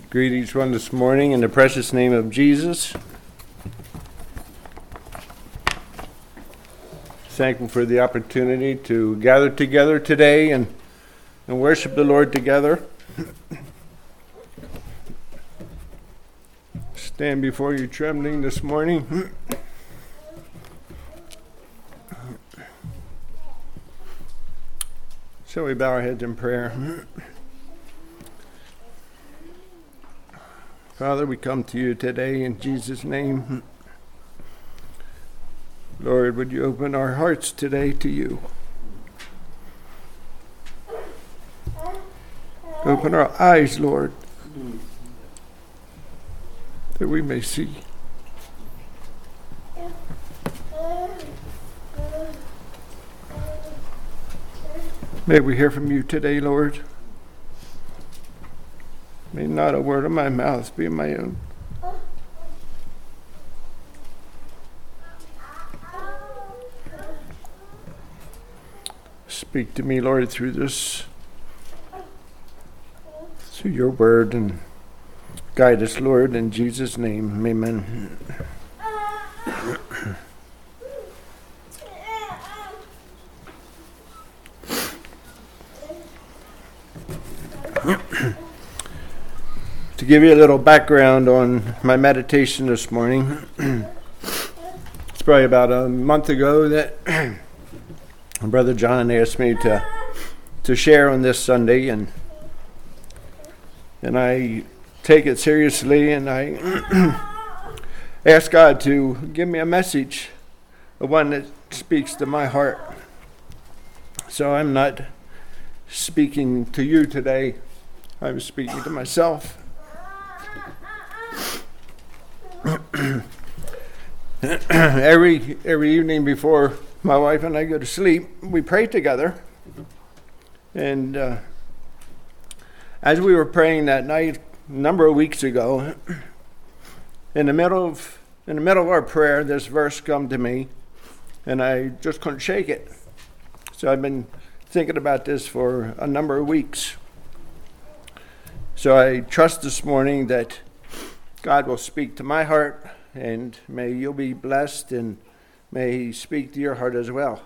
Greet each one this morning in the precious name of Jesus. Thankful for the opportunity to gather together today and worship the Lord together. Stand before you trembling this morning. Shall we bow our heads in prayer? Father, we come to you today in Jesus' name. Lord, would you open our hearts today to you? Open our eyes, Lord, that we may see. May we hear from you today, Lord. May not a word of my mouth be my own. Speak to me, Lord, through your word, and guide us, Lord, in Jesus' name. Amen. To give you a little background on my meditation this morning, it's probably about a month ago that Brother John asked me to share on this Sunday, and I take it seriously, and I ask God to give me a message, the one that speaks to my heart. So I'm not speaking to you today, I'm speaking to myself. Every evening before my wife and I go to sleep, we pray together. And as we were praying that night a number of weeks ago, in the middle of our prayer, this verse come to me, and I just couldn't shake it. So I've been thinking about this for a number of weeks. So I trust this morning that God will speak to my heart, and may you be blessed, and may he speak to your heart as well.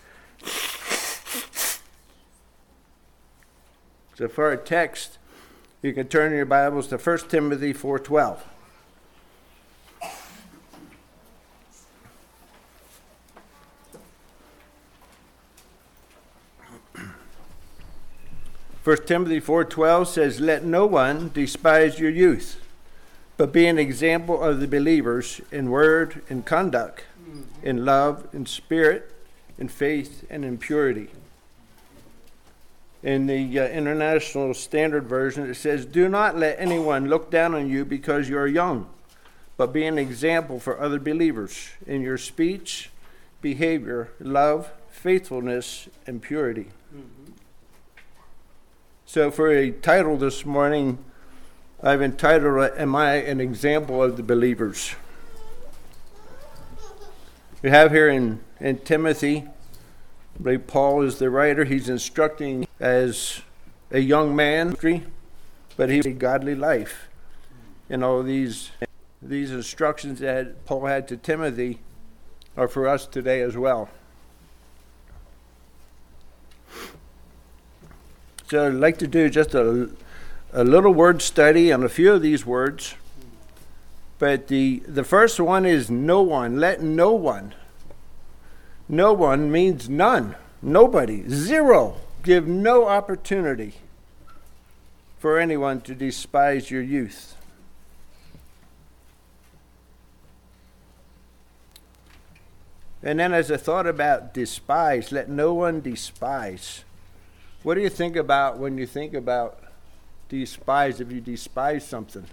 So for our text, you can turn your Bibles to 1 Timothy 4:12. First Timothy 4:12 says, "Let no one despise your youth, but be an example of the believers in word and conduct, in love, in spirit, in faith, and in purity." In the International Standard Version, it says, "Do not let anyone look down on you because you are young, but be an example for other believers in your speech, behavior, love, faithfulness, and purity." Mm-hmm. So for a title this morning, I've entitled, "Am I an Example of the Believers?" We have here in Timothy, I believe Paul is the writer. He's instructing as a young man, but he had a godly life. And all these instructions that Paul had to Timothy are for us today as well. So I'd like to do just a little word study on a few of these words. But the first one is no one. Let no one. No one means none. Nobody. Zero. Give no opportunity for anyone to despise your youth. And then as I thought about despise, let no one despise. What do you think about when you think about despise, if you despise something?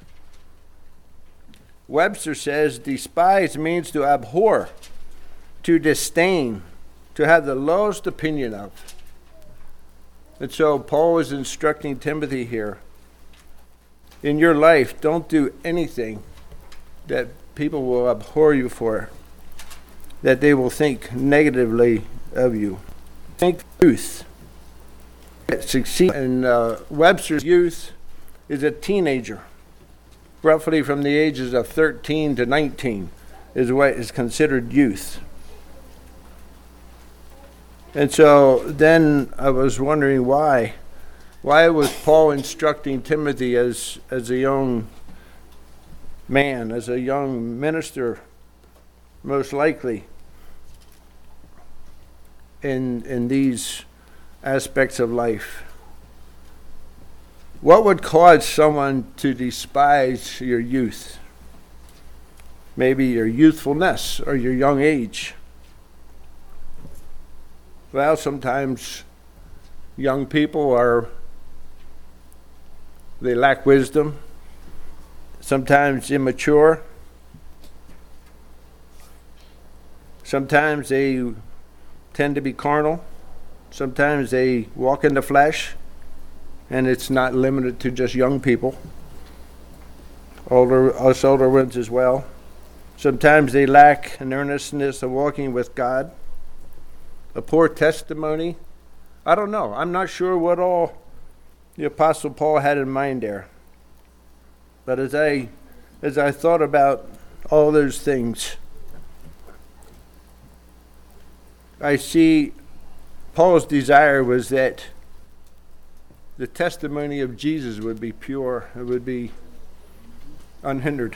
Webster says despise means to abhor, to disdain, to have the lowest opinion of. And so Paul is instructing Timothy here. In your life, don't do anything that people will abhor you for, that they will think negatively of you. Think youth. Succeed in Webster's youth is a teenager. roughly from the ages of 13 to 19 is what is considered youth. And so then I was wondering why. Why was Paul instructing Timothy as a young man, as a young minister, most likely, in these aspects of life? What would cause someone to despise your youth? Maybe your youthfulness or your young age. Well, sometimes young people they lack wisdom, sometimes immature, sometimes they tend to be carnal, sometimes they walk in the flesh, and it's not limited to just young people, us older ones as well. Sometimes they lack an earnestness of walking with God, a poor testimony. I don't know. I'm not sure what all the Apostle Paul had in mind there. But as I thought about all those things, I see Paul's desire was that the testimony of Jesus would be pure, it would be unhindered.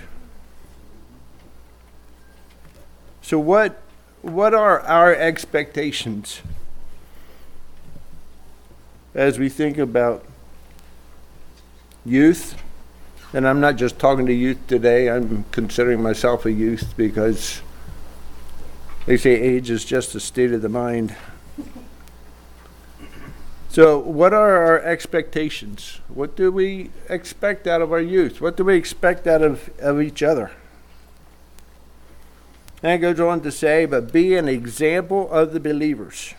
So what are our expectations as we think about youth? And I'm not just talking to youth today, I'm considering myself a youth because they say age is just a state of the mind. So what are our expectations? What do we expect out of our youth? What do we expect out of each other? And it goes on to say, but be an example of the believers.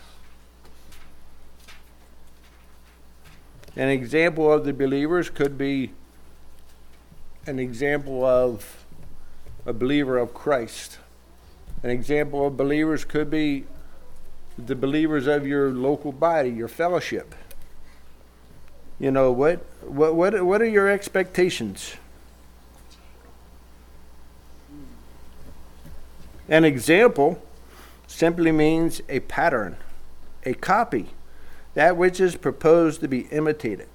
An example of the believers could be an example of a believer of Christ. An example of believers could be the believers of your local body, your fellowship. You know, what are your expectations? An example simply means a pattern, a copy, that which is proposed to be imitated.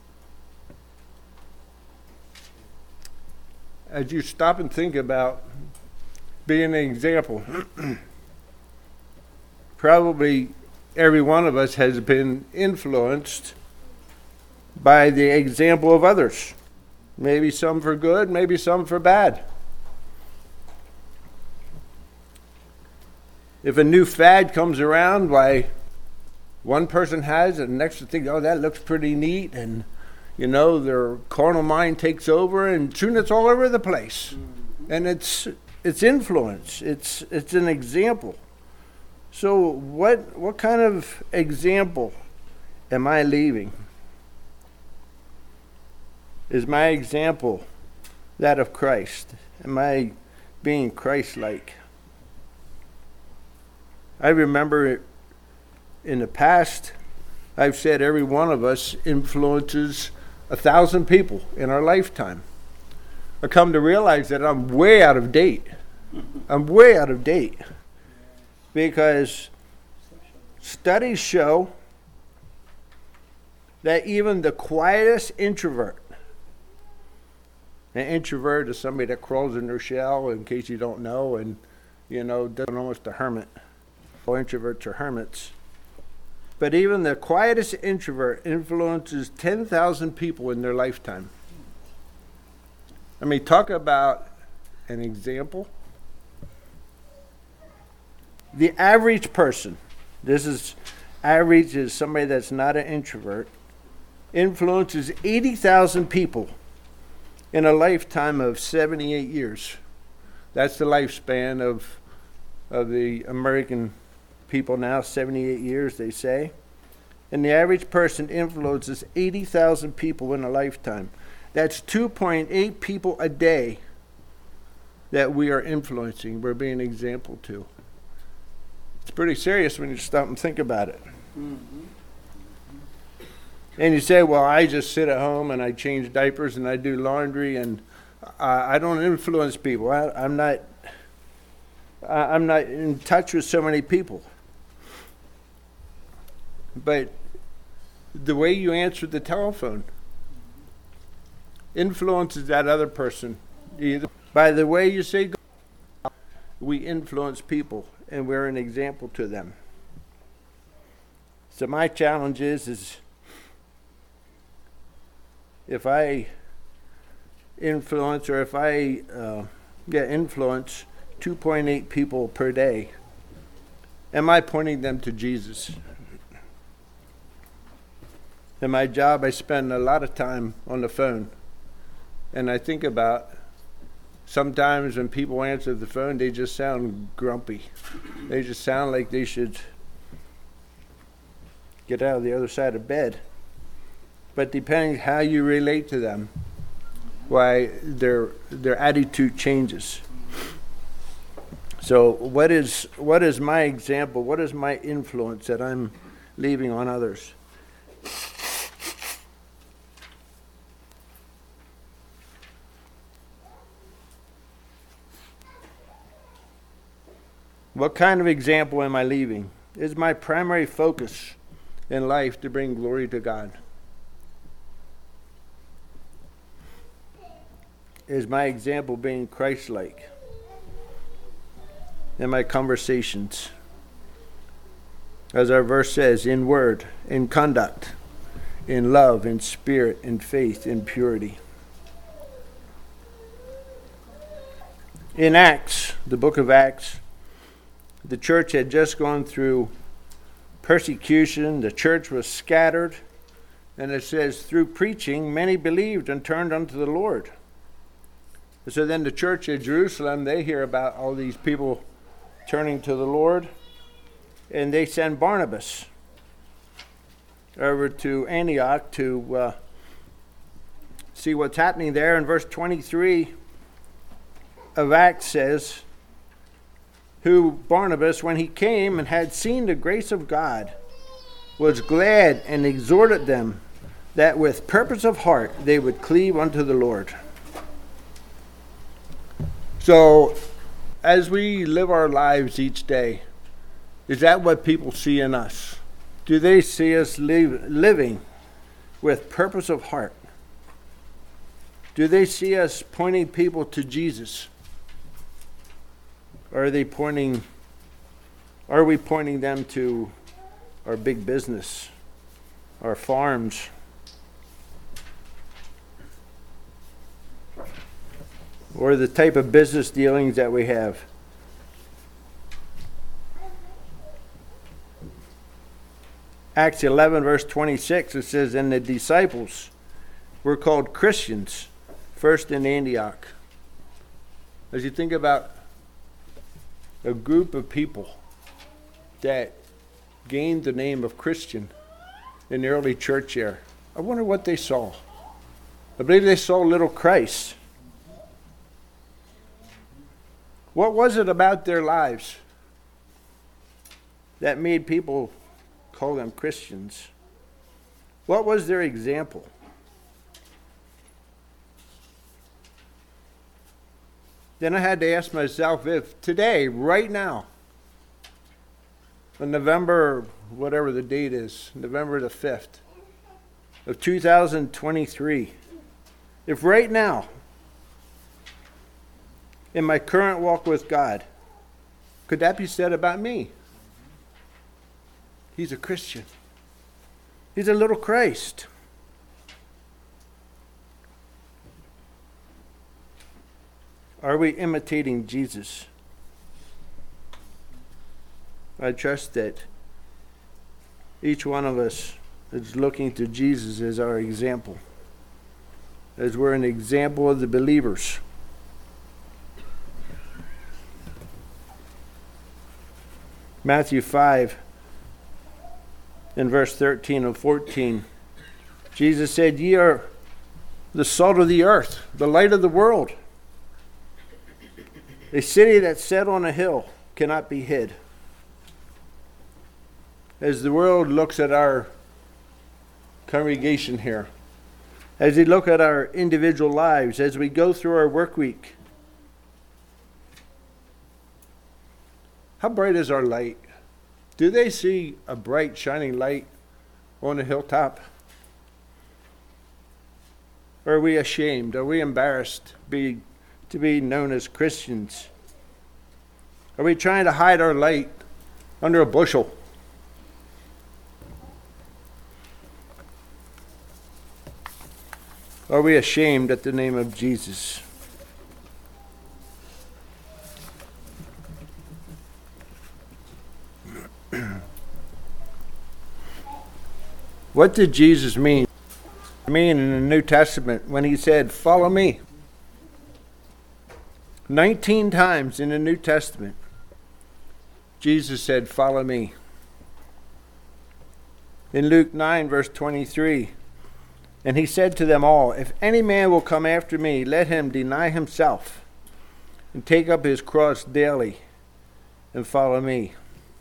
As you stop and think about being an example, probably every one of us has been influenced by the example of others. Maybe some for good, maybe some for bad. If a new fad comes around, why one person has it, and the next one thinks, oh, that looks pretty neat, and you know, their carnal mind takes over, and soon it's all over the place. And it's influence. It's an example. So what kind of example am I leaving? Is my example that of Christ? Am I being Christ-like? I remember in the past, I've said every one of us influences 1,000 people in our lifetime. I come to realize that I'm way out of date. I'm way out of date. Because studies show that even the quietest introvert, an introvert is somebody that crawls in their shell, in case you don't know, and, you know, does almost a hermit. All introverts are hermits. But even the quietest introvert influences 10,000 people in their lifetime. I mean, talk about an example. The average person, average is somebody that's not an introvert, influences 80,000 people in a lifetime of 78 years. That's the lifespan of the American people now, 78 years, they say. And the average person influences 80,000 people in a lifetime. That's 2.8 people a day that we are influencing, we're being an example to. It's pretty serious when you stop and think about it. Mm-hmm. And you say, well, I just sit at home and I change diapers and I do laundry and I don't influence people. I'm not in touch with so many people. But the way you answer the telephone influences that other person. Either by the way you say, we influence people, and we're an example to them. So my challenge is if I influence, or if I influence 2.8 people per day, am I pointing them to Jesus? In my job, I spend a lot of time on the phone, and I think about sometimes when people answer the phone, they just sound grumpy. They just sound like they should get out of the other side of bed. But depending how you relate to them, why their attitude changes. So what is my example? What is my influence that I'm leaving on others? What kind of example am I leaving? Is my primary focus in life to bring glory to God? Is my example being Christ-like in my conversations? As our verse says, in word, in conduct, in love, in spirit, in faith, in purity. In Acts, the book of Acts, the church had just gone through persecution. The church was scattered. And it says, through preaching, many believed and turned unto the Lord. And so then the church at Jerusalem, they hear about all these people turning to the Lord. And they send Barnabas over to Antioch to see what's happening there. And verse 23 of Acts says, who Barnabas, when he came and had seen the grace of God, was glad and exhorted them that with purpose of heart they would cleave unto the Lord. So, as we live our lives each day, is that what people see in us? Do they see us living with purpose of heart? Do they see us pointing people to Jesus? Or are we pointing them to our big business, our farms, or the type of business dealings that we have? Acts 11 verse 26, it says, and the disciples were called Christians first in Antioch. As you think about a group of people that gained the name of Christian in the early church here, I wonder what they saw. I believe they saw little Christ. What was it about their lives that made people call them Christians? What was their example? Then I had to ask myself if today, right now, on November, whatever the date is, November the 5th of 2023, if right now, in my current walk with God, could that be said about me? He's a Christian. He's a little Christ. Are we imitating Jesus? I trust that each one of us is looking to Jesus as our example, as we're an example of the believers. Matthew 5 in verse 13 and 14, Jesus said, ye are the salt of the earth, the light of the world. A city that's set on a hill cannot be hid. As the world looks at our congregation here, as we look at our individual lives, as we go through our work week. How bright is our light? Do they see a bright, shining light on a hilltop? Or are we ashamed? Are we embarrassed to be known as Christians? Are we trying to hide our light under a bushel? Are we ashamed at the name of Jesus? What did Jesus mean in the New Testament when he said, "Follow me"? 19 times in the New Testament, Jesus said, "Follow me." In Luke 9, verse 23, and he said to them all, "If any man will come after me, let him deny himself and take up his cross daily and follow me."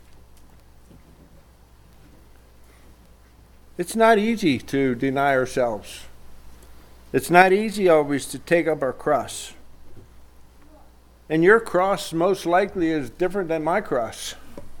It's not easy to deny ourselves. It's not easy always to take up our cross. And your cross most likely is different than my cross.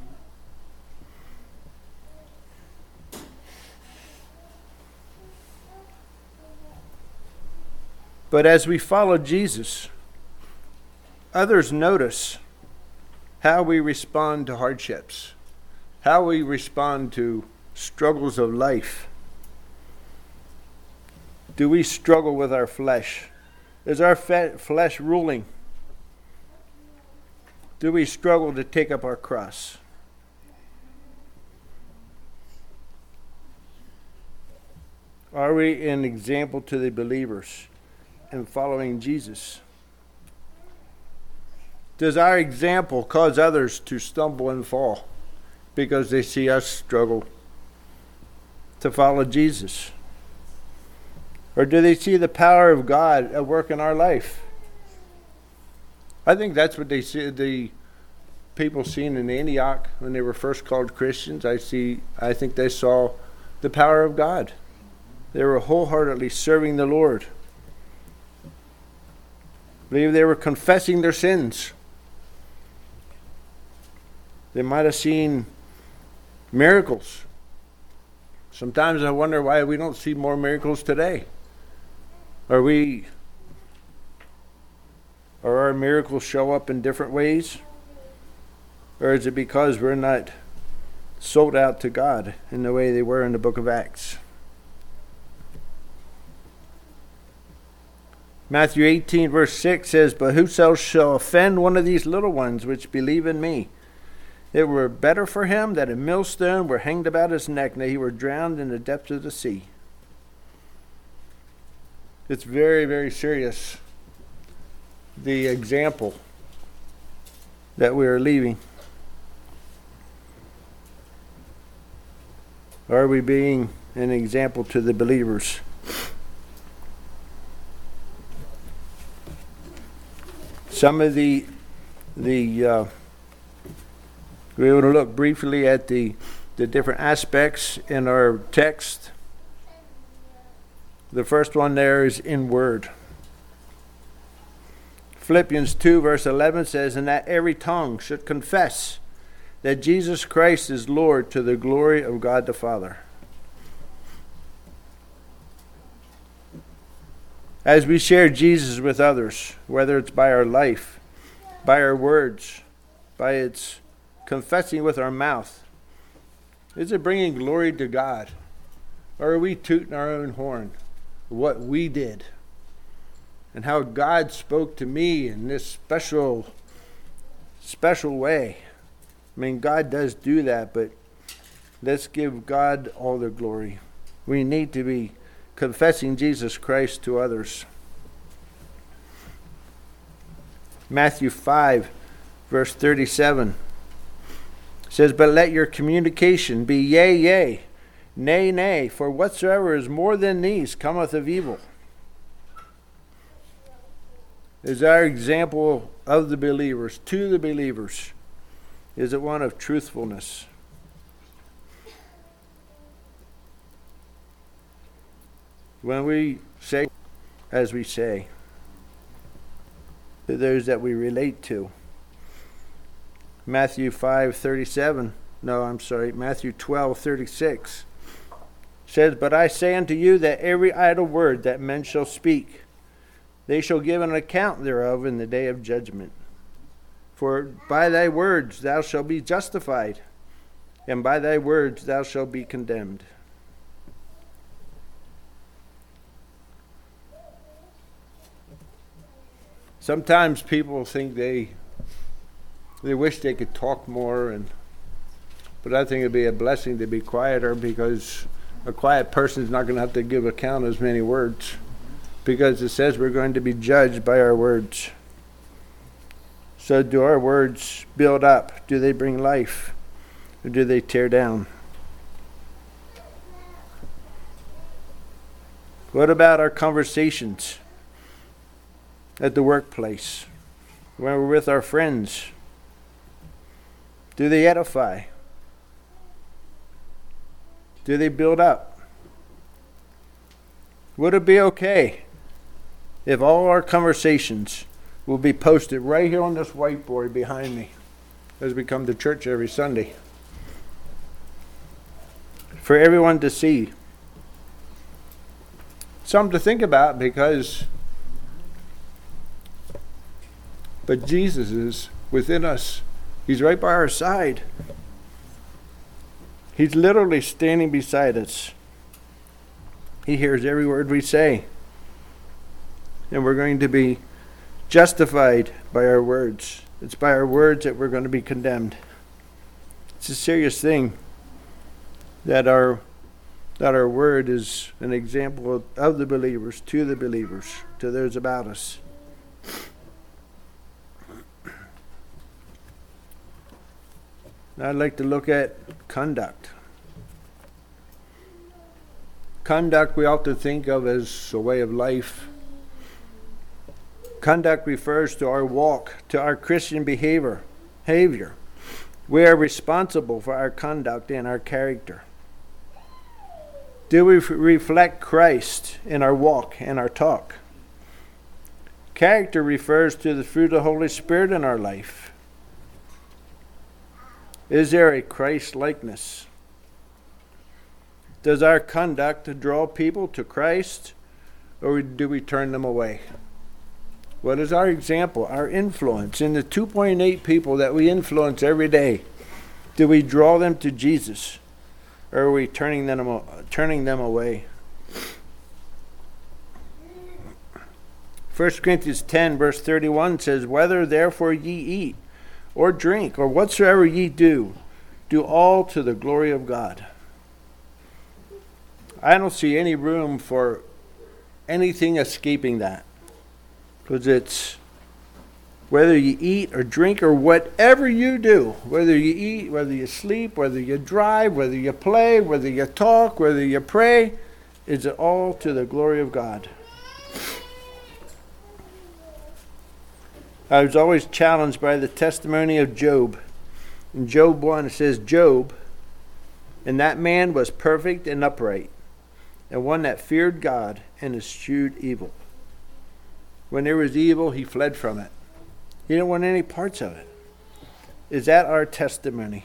But as we follow Jesus, others notice how we respond to hardships, how we respond to struggles of life. Do we struggle with our flesh? Is our flesh ruling? Do we struggle to take up our cross? Are we an example to the believers in following Jesus? Does our example cause others to stumble and fall because they see us struggle to follow Jesus? Or do they see the power of God at work in our life? I think that's what they see, the people seen in Antioch when they were first called Christians. I think they saw the power of God. They were wholeheartedly serving the Lord. I believe they were confessing their sins. They might have seen miracles. Sometimes I wonder why we don't see more miracles today. Are our miracles show up in different ways? Or is it because we're not sold out to God in the way they were in the book of Acts? Matthew 18 verse 6 says, "But whoso shall offend one of these little ones which believe in me, it were better for him that a millstone were hanged about his neck, and that he were drowned in the depths of the sea." It's very, very serious, the example that we are leaving. Are we being an example to the believers? Some of we want to look briefly at the different aspects in our text. The first one there is in word. Philippians 2 verse 11 says, "And that every tongue should confess that Jesus Christ is Lord, to the glory of God the Father." As we share Jesus with others, whether it's by our life, by our words, by its confessing with our mouth, is it bringing glory to God? Or are we tooting our own horn? What we did and how God spoke to me in this special way. I mean, God does do that, but let's give God all the glory. We need to be confessing Jesus Christ to others. Matthew 5 verse 37 says, "But let your communication be yea, yea, nay, nay, for whatsoever is more than these cometh of evil." Is our example of the believers, to the believers, is it one of truthfulness? When we say as we say to those that we relate to. Matthew 12:36 says, "But I say unto you that every idle word that men shall speak, they shall give an account thereof in the day of judgment. For by thy words thou shalt be justified, and by thy words thou shalt be condemned." Sometimes people think they wish they could talk more, but I think it'd be a blessing to be quieter, because a quiet person is not going to have to give account as many words, because it says we're going to be judged by our words. So do our words build up? Do they bring life? Or do they tear down? What about our conversations at the workplace, when we're with our friends? Do they edify? Do they build up? Would it be okay if all our conversations will be posted right here on this whiteboard behind me as we come to church every Sunday, for everyone to see? Something to think about, but Jesus is within us. He's right by our side. He's literally standing beside us. He hears every word we say. And we're going to be justified by our words. It's by our words that we're going to be condemned. It's a serious thing that our word is an example of the believers, to those about us. Now I'd like to look at conduct. Conduct we often think of as a way of life. Conduct refers to our walk, to our Christian behavior. We are responsible for our conduct and our character. Do we reflect Christ in our walk and our talk? Character refers to the fruit of the Holy Spirit in our life. Is there a Christ-likeness? Does our conduct draw people to Christ, or do we turn them away? What is our example, our influence in the 2.8 people that we influence every day? Do we draw them to Jesus, or are we turning them away? 1 Corinthians 10 verse 31 says, "Whether therefore ye eat or drink, or whatsoever ye do, do all to the glory of God." I don't see any room for anything escaping that, because it's whether you eat or drink or whatever you do, whether you eat, whether you sleep, whether you drive, whether you play, whether you talk, whether you pray, it's all to the glory of God. I was always challenged by the testimony of Job. In Job 1 it says, "Job, and that man was perfect and upright, and one that feared God and eschewed evil." When there was evil, he fled from it. He didn't want any parts of it. Is that our testimony?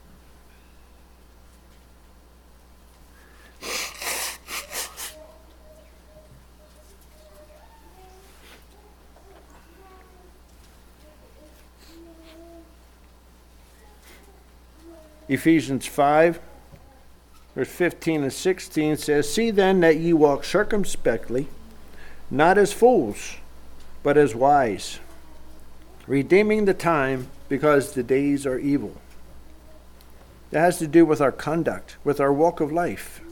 Ephesians 5, verse 15 and 16 says, "See then that ye walk circumspectly, not as fools, but as wise, redeeming the time, because the days are evil." That has to do with our conduct, with our walk of life.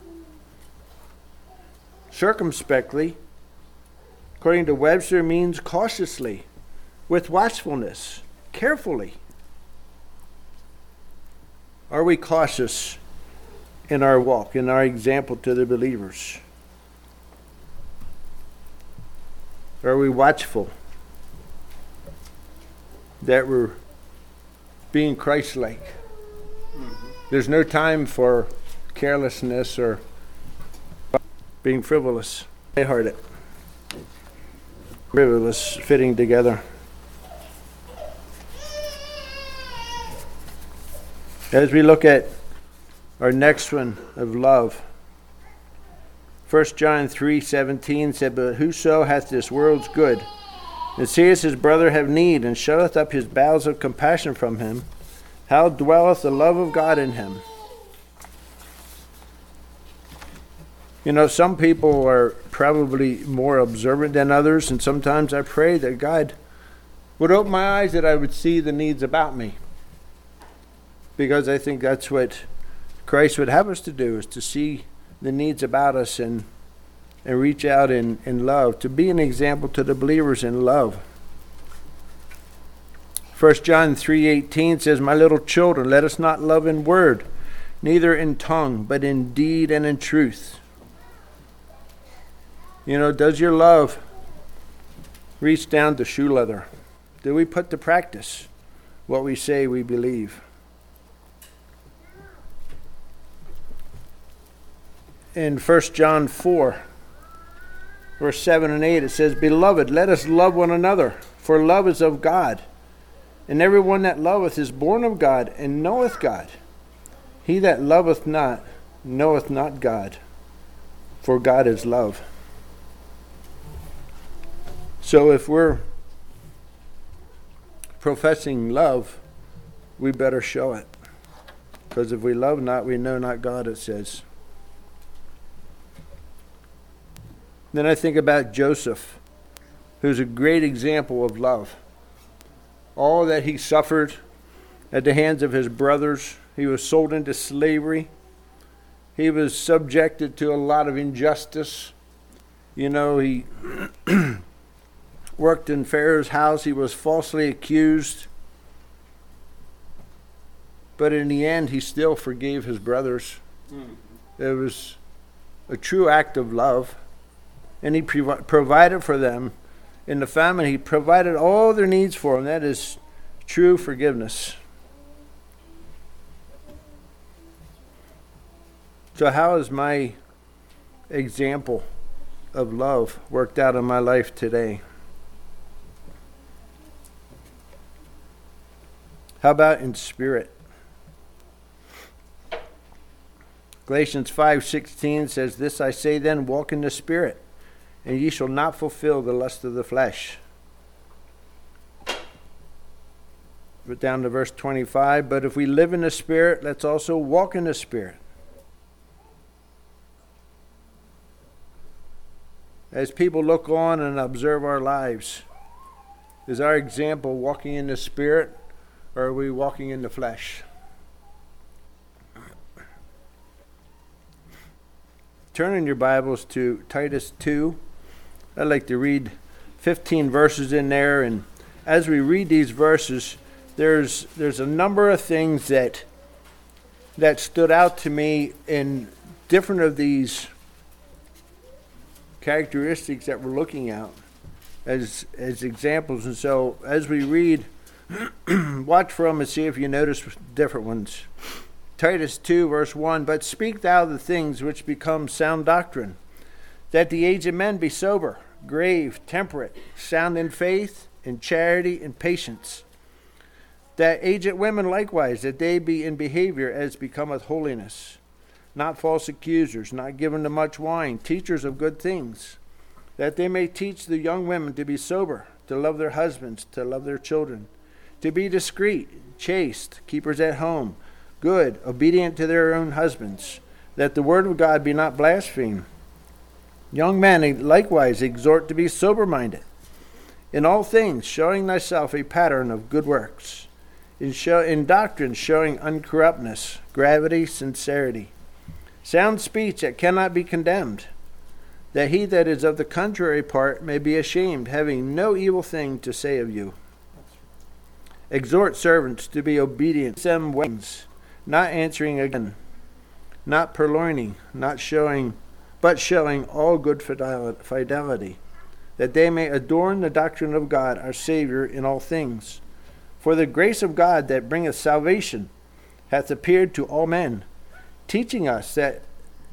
Circumspectly, according to Webster, means cautiously, with watchfulness, carefully. Are we cautious in our walk, in our example to the believers? Are we watchful that we're being Christ-like? There's no time for carelessness or being frivolous. Hearted. Frivolous fitting together. As we look at our next one of love, 1 John 3:17 said, "But whoso hath this world's good, and seeth his brother have need, and shuteth up his bowels of compassion from him, how dwelleth the love of God in him?" You know, some people are probably more observant than others, and sometimes I pray that God would open my eyes that I would see the needs about me. Because I think that's what Christ would have us to do, is to see the needs about us and reach out in love, to be an example to the believers in love. 1 John 3:18 says, "My little children, let us not love in word, neither in tongue, but in deed and in truth." You know, does your love reach down to shoe leather? Do we put to practice what we say we believe? In 1 John 4, verse 7 and 8, it says, "Beloved, let us love one another, for love is of God. And every one that loveth is born of God, and knoweth God. He that loveth not, knoweth not God, for God is love." So if we're professing love, we better show it. Because if we love not, we know not God, it says. Then I think about Joseph, who's a great example of love. All that he suffered at the hands of his brothers. He was sold into slavery. He was subjected to a lot of injustice. You know, he worked in Pharaoh's house. He was falsely accused. But in the end, he still forgave his brothers. It was a true act of love. And he provided for them in the famine. He provided all their needs for them. That is true forgiveness. So how has my example of love worked out in my life today? How about in spirit? Galatians 5:16 says, "This I say then, walk in the Spirit, and ye shall not fulfill the lust of the flesh." But down to verse 25, "But if we live in the Spirit, let's also walk in the Spirit." As people look on and observe our lives, is our example walking in the Spirit, or are we walking in the flesh? Turn in your Bibles to Titus 2. I'd like to read 15 verses in there, and as we read these verses, there's a number of things that stood out to me in different of these characteristics that we're looking at as examples. And so as we read, watch for them and see if you notice different ones. Titus 2, verse 1, "But speak thou the things which become sound doctrine, that the aged men be sober, grave, temperate, sound in faith, in charity, in patience. That aged women likewise, that they be in behavior as becometh holiness, not false accusers, not given to much wine, teachers of good things, that they may teach the young women to be sober, to love their husbands, to love their children, to be discreet, chaste, keepers at home, good, obedient to their own husbands, that the word of God be not blasphemed. Young men likewise exhort to be sober-minded, in all things showing thyself a pattern of good works, in doctrine showing uncorruptness, gravity, sincerity, sound speech that cannot be condemned, that he that is of the contrary part may be ashamed, having no evil thing to say of you. Exhort servants to be obedient, them ways, not answering again, not purloining, but showing all good fidelity, that they may adorn the doctrine of God our Savior in all things. For the grace of God that bringeth salvation hath appeared to all men, teaching us that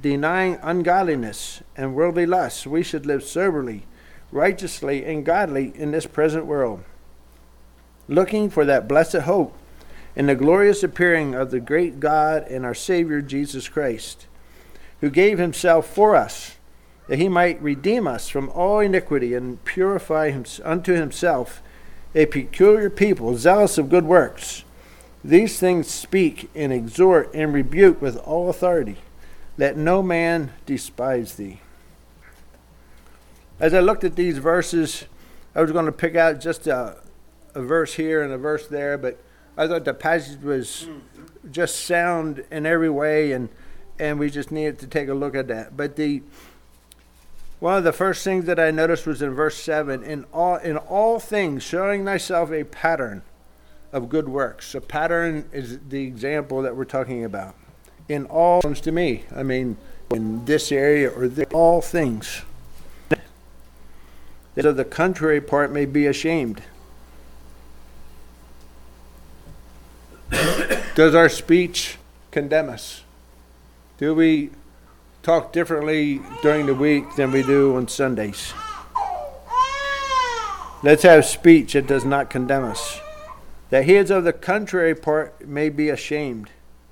denying ungodliness and worldly lusts, we should live soberly, righteously, and godly in this present world, looking for that blessed hope and the glorious appearing of the great God and our Savior Jesus Christ, who gave himself for us, that he might redeem us from all iniquity and purify unto himself a peculiar people, zealous of good works. These things speak and exhort and rebuke with all authority. Let no man despise thee. As I looked at these verses, I was going to pick out just a verse here and a verse there, but I thought the passage was just sound in every way, and we just needed to take a look at that. But one of the first things that I noticed was in verse 7, in all things showing thyself a pattern of good works. A pattern is the example that we're talking about. In all things to me, I mean, in this area or all things. So the contrary part may be ashamed. Does our speech condemn us? Do we talk differently during the week than we do on Sundays? Let's have speech that does not condemn us. That he is of the contrary part may be ashamed.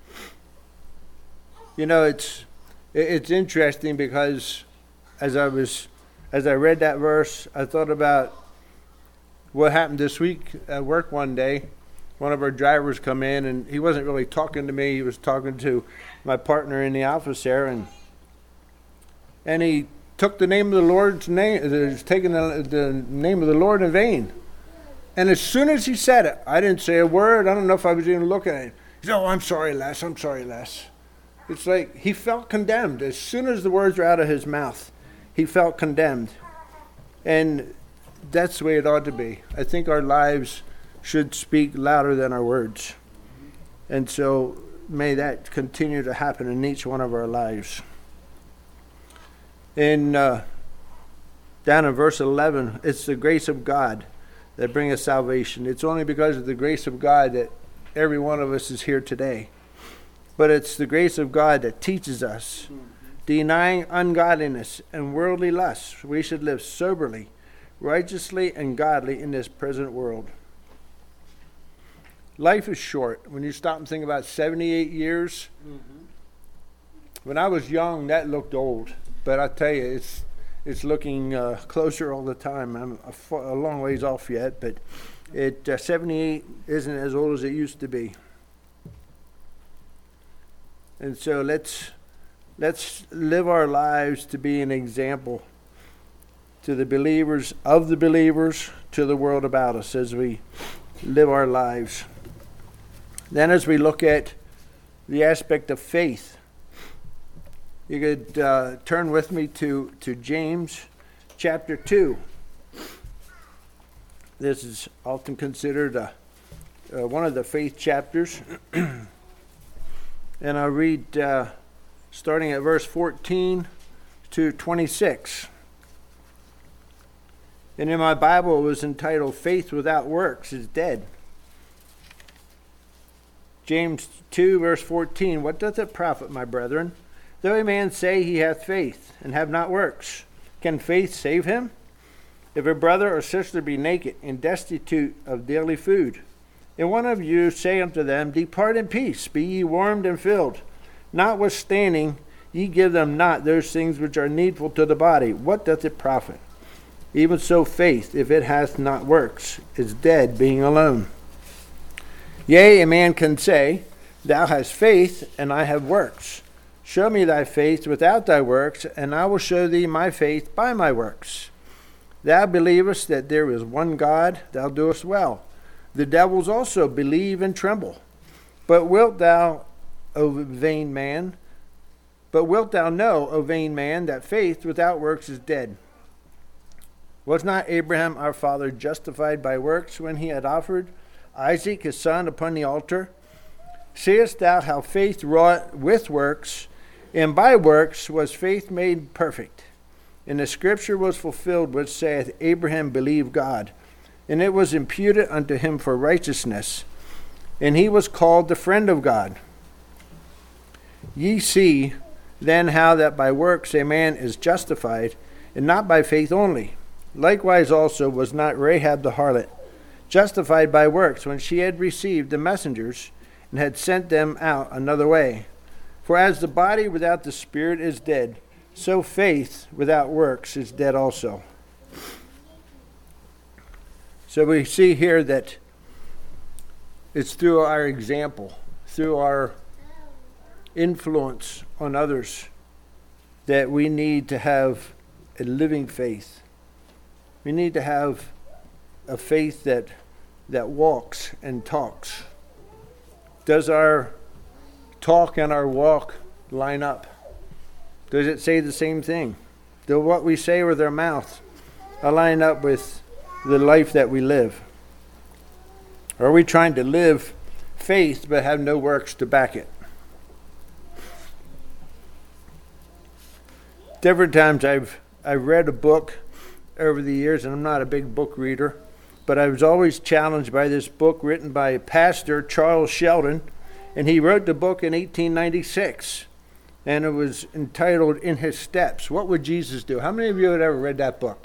You know, it's interesting because as I read that verse, I thought about what happened this week at work one day. One of our drivers come in, and he wasn't really talking to me. He was talking to my partner in the office there, and he took the name of the Lord's name. He's taking the name of the Lord in vain. And as soon as he said it, I didn't say a word. I don't know if I was even looking at him. He said, "Oh, I'm sorry, Les. I'm sorry, Les." It's like he felt condemned. As soon as the words were out of his mouth, he felt condemned. And that's the way it ought to be. I think our lives should speak louder than our words. And so may that continue to happen in each one of our lives. Down in verse 11, it's the grace of God that brings us salvation. It's only because of the grace of God that every one of us is here today. But it's the grace of God that teaches us, denying ungodliness and worldly lusts, we should live soberly, righteously, and godly in this present world. Life is short. When you stop and think about 78 years, when I was young, that looked old. But I tell you, it's looking closer all the time. I'm a long ways off yet, but 78 isn't as old as it used to be. And so let's live our lives to be an example to the believers, of the believers, to the world about us as we live our lives. Then as we look at the aspect of faith, you could turn with me to James chapter 2. This is often considered one of the faith chapters. And I'll read starting at verse 14 to 26. And in my Bible it was entitled, Faith Without Works is Dead. James 2, verse 14, what doth it profit, my brethren, though a man say he hath faith, and have not works? Can faith save him? If a brother or sister be naked, and destitute of daily food, and one of you say unto them, Depart in peace, be ye warmed and filled, notwithstanding ye give them not those things which are needful to the body, what doth it profit? Even so faith, if it hath not works, is dead, being alone. Yea, a man can say, Thou hast faith, and I have works. Show me thy faith without thy works, and I will show thee my faith by my works. Thou believest that there is one God, thou doest well. The devils also believe and tremble. But wilt thou, O vain man, know, O vain man, that faith without works is dead? Was not Abraham our father justified by works when he had offered Isaac his son upon the altar? Seest thou how faith wrought with works, and by works was faith made perfect? And the scripture was fulfilled which saith, Abraham believed God, and it was imputed unto him for righteousness, and he was called the friend of God. Ye see Then how that by works a man is justified, and not by faith only. Likewise also was not Rahab the harlot justified by works when she had received the messengers and had sent them out another way? For as the body without the spirit is dead, so faith without works is dead also. So we see here that it's through our example, through our influence on others, that we need to have a living faith. We need to have a faith that walks and talks. Does our talk and our walk line up? Does it say the same thing? Do what we say with our mouth line up with the life that we live? Or are we trying to live faith but have no works to back it? Different times I've read a book over the years, and I'm not a big book reader, but I was always challenged by this book written by Pastor Charles Sheldon, and he wrote the book in 1896, and it was entitled In His Steps. What would Jesus do? How many of you had ever read that book?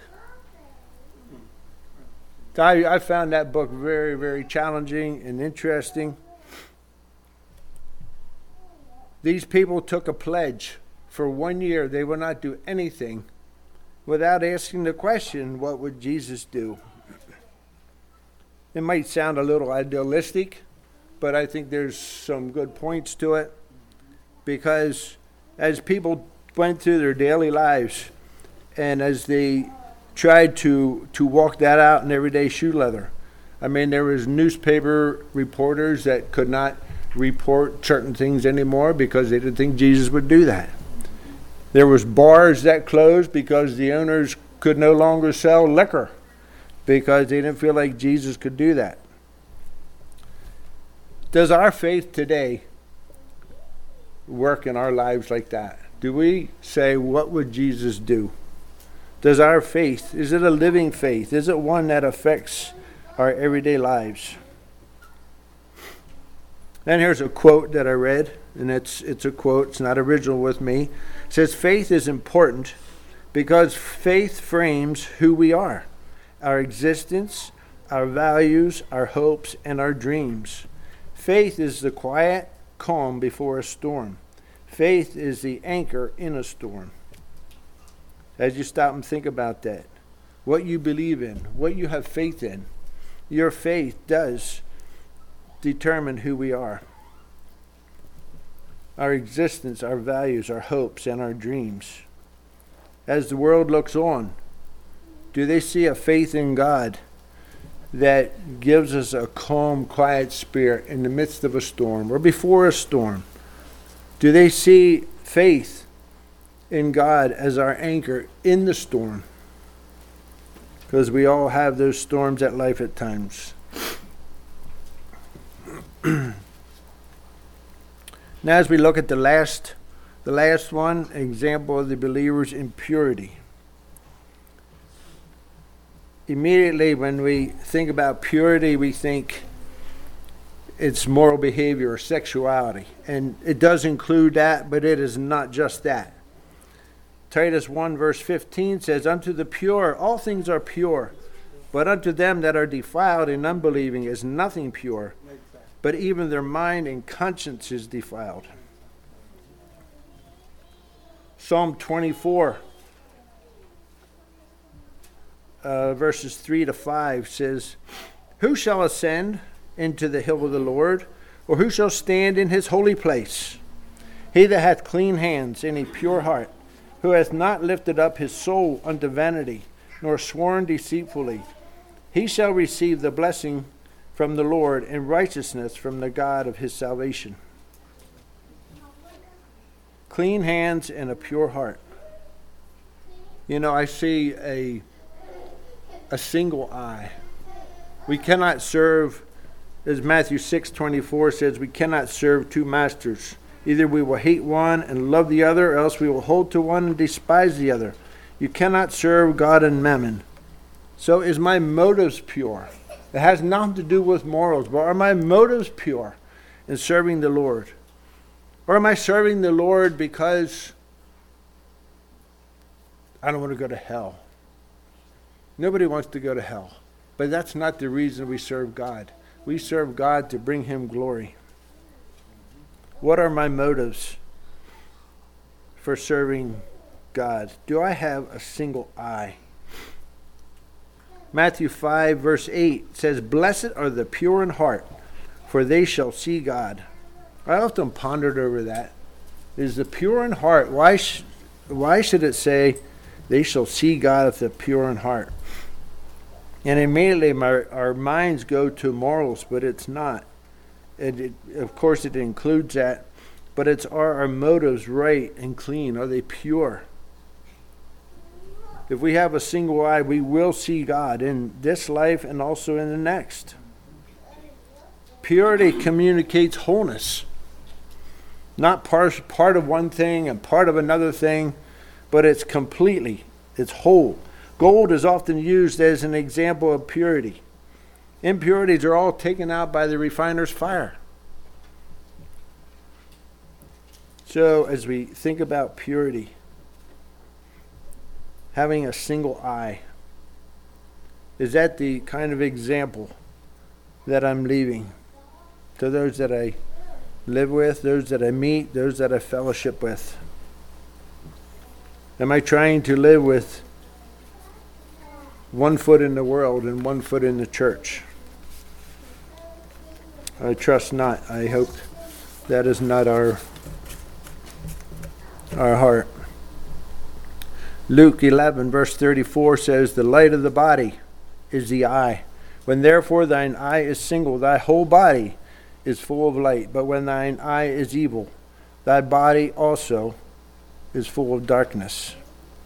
I found that book very, very challenging and interesting. These people took a pledge for 1 year. They would not do anything without asking the question, what would Jesus do? It might sound a little idealistic, but I think there's some good points to it, because as people went through their daily lives and as they tried to walk that out in everyday shoe leather, I mean, there was newspaper reporters that could not report certain things anymore because they didn't think Jesus would do that. There was bars that closed because the owners could no longer sell liquor because they didn't feel like Jesus could do that. Does our faith today work in our lives like that? Do we say, what would Jesus do? Does our faith, is it a living faith? Is it one that affects our everyday lives? Then here's a quote that I read, and it's a quote, it's not original with me. It says, faith is important because faith frames who we are, our existence, our values, our hopes, and our dreams. Faith is the quiet calm before a storm. Faith is the anchor in a storm. As you stop and think about that, what you believe in, what you have faith in, your faith does determine who we are. Our existence, our values, our hopes, and our dreams. As the world looks on, do they see a faith in God that gives us a calm, quiet spirit in the midst of a storm or before a storm? Do they see faith in God as our anchor in the storm? Because we all have those storms at life at times. Now as we look at the last one, example of the believer's impurity. Immediately when we think about purity, we think it's moral behavior or sexuality. And it does include that, but it is not just that. Titus 1 verse 15 says, unto the pure all things are pure, but unto them that are defiled and unbelieving is nothing pure, but even their mind and conscience is defiled. Psalm 24 verses 3-5 says, who shall ascend into the hill of the Lord, or who shall stand in his holy place? He that hath clean hands and a pure heart, who hath not lifted up his soul unto vanity, nor sworn deceitfully, he shall receive the blessing from the Lord and righteousness from the God of his salvation. Clean hands and a pure heart. You know, I see a single eye. We cannot serve, as Matthew 6:24 says, we cannot serve two masters. Either we will hate one and love the other, or else we will hold to one and despise the other. You cannot serve God and mammon. So is my motives pure? It has nothing to do with morals, but are my motives pure in serving the Lord? Or am I serving the Lord because I don't want to go to hell. Nobody wants to go to hell. But that's not the reason we serve God. We serve God to bring him glory. What are my motives for serving God? Do I have a single eye? Matthew 5 verse 8 says, "Blessed are the pure in heart, for they shall see God." I often pondered over that. Is the pure in heart, why should it say they shall see God if they're pure in heart? And immediately our minds go to morals, but it's not. Of course it includes that, but are our motives right and clean? Are they pure? If we have a single eye, we will see God in this life and also in the next. Purity communicates wholeness. Not part of one thing and part of another thing, but it's whole. Gold is often used as an example of purity. Impurities are all taken out by the refiner's fire. So as we think about purity, having a single eye, is that the kind of example that I'm leaving to those that I live with, those that I meet, those that I fellowship with? Am I trying to live with one foot in the world and one foot in the church? I trust not. I hope that is not our heart. Luke 11 verse 34 says, "The light of the body is the eye. When therefore thine eye is single, thy whole body is full of light. But when thine eye is evil, thy body also is full of darkness."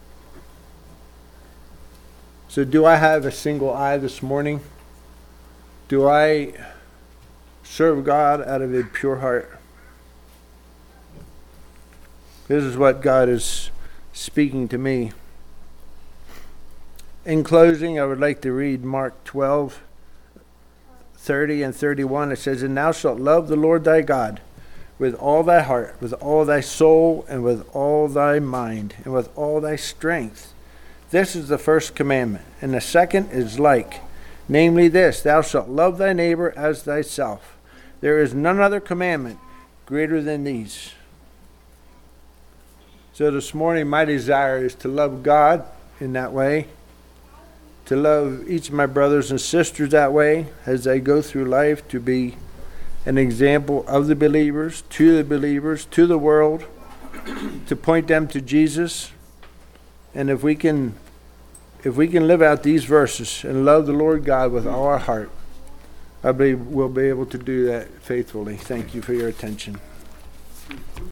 So do I have a single eye this morning? Do I serve God out of a pure heart? This is what God is speaking to me. In closing, I would like to read Mark 12:30 and 31. It says, "And thou shalt love the Lord thy God with all thy heart, with all thy soul, and with all thy mind, and with all thy strength. This is the first commandment. And the second is like, namely this, thou shalt love thy neighbor as thyself. There is none other commandment greater than these." So this morning, my desire is to love God in that way, to love each of my brothers and sisters that way as I go through life, to be an example of the believers, to the world, to point them to Jesus. And if we can live out these verses and love the Lord God with all our heart, I believe we'll be able to do that faithfully. Thank you for your attention.